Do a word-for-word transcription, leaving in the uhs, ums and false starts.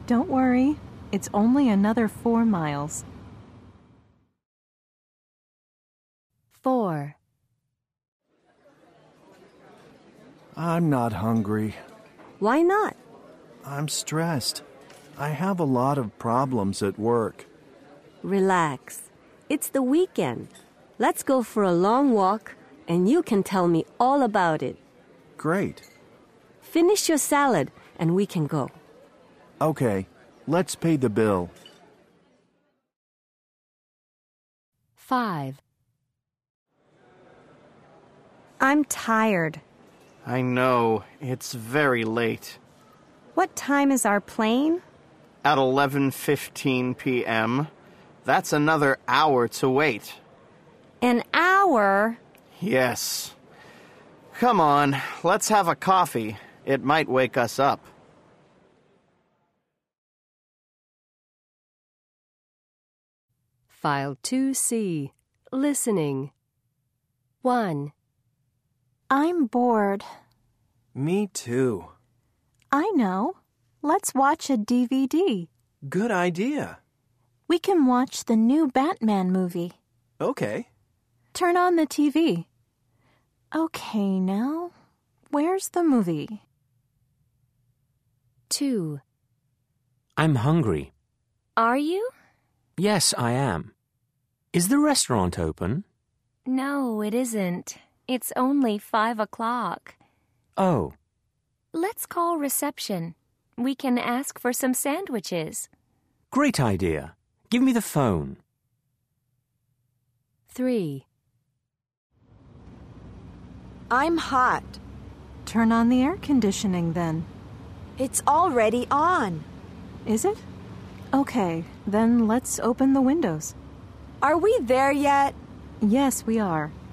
Don't worry, it's only another four miles. Four. I'm not hungry. Why not? I'm stressed. I have a lot of problems at work. Relax. It's the weekend. Let's go for a long walk, and you can tell me all about it. Great. Finish your salad, and we can go. Okay, let's pay the bill. Five. I'm tired. I know. It's very late. What time is our plane? At eleven fifteen p.m. That's another hour to wait. An hour? Yes. Come on, let's have a coffee. It might wake us up. File two C. Listening. One. I'm bored. Me too. I know. Let's watch a D V D. Good idea. We can watch the new Batman movie. Okay. Turn on the T V. Okay, now, where's the movie? Two. I'm hungry. Are you? Yes, I am. Is the restaurant open? No, it isn't. It's only five o'clock. Oh. Let's call reception. We can ask for some sandwiches. Great idea. Give me the phone. Three. I'm hot. Turn on the air conditioning then. It's already on. Is it? Okay, then let's open the windows. Are we there yet? Yes, we are.